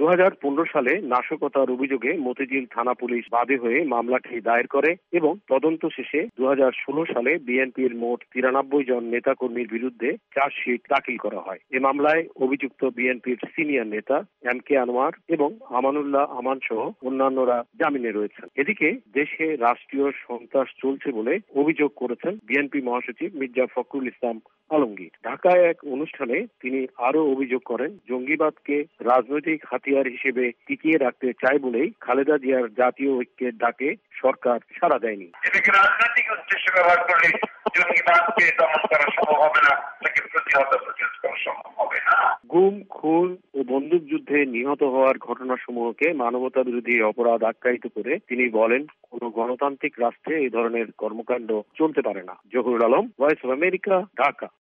2015 সালে নাশকতার অভিযোগে মতিঝিল থানা পুলিশ বাদী হয়ে মামলাটি দায়ের করে এবং তদন্ত শেষে 2016 সালে বিএনপির মোট 93 জন নেতাকর্মীর বিরুদ্ধে চার্জশিট দাখিল করা হয়। এ মামলায় অভিযুক্ত বিএনপির সিনিয়র নেতা এম কে আনোয়ার এবং আমানুল্লাহ আমান সহ অন্যান্যরা জামিনে রয়েছেন। এদিকে দেশে রাষ্ট্রীয় সন্ত্রাস চলছে বলে অভিযোগ করেছেন বিএনপি মহাসচিব মির্জা ফখরুল ইসলাম আলমগীর। ঢাকায় এক অনুষ্ঠানে তিনি আরো অভিযোগ করেন, জঙ্গিবাদকে রাজনৈতিক হাতিয়ার হিসেবে টিকিয়ে রাখতে চায় বলেই খালেদা জিয়ার জাতীয় ঐক্যের ডাকে সরকার সাড়া দেয়নি। এটাকে রাজনৈতিক উদ্দেশ্যে ব্যবহার করলে জঙ্গিবাদকে দমন করা সম্ভব হবে না, তাকে প্রতিহত করা সম্ভব হবে না। গুম, খুন ও বন্দুকযুদ্ধে নিহত হওয়ার ঘটনাসমূহকে মানবতা বিরোধী অপরাধ আখ্যায়িত করে তিনি বলেন, কোন গণতান্ত্রিক রাষ্ট্রে এই ধরনের কর্মকাণ্ড চলতে পারে না। Zahurul Alam, Voice of America, Dhaka.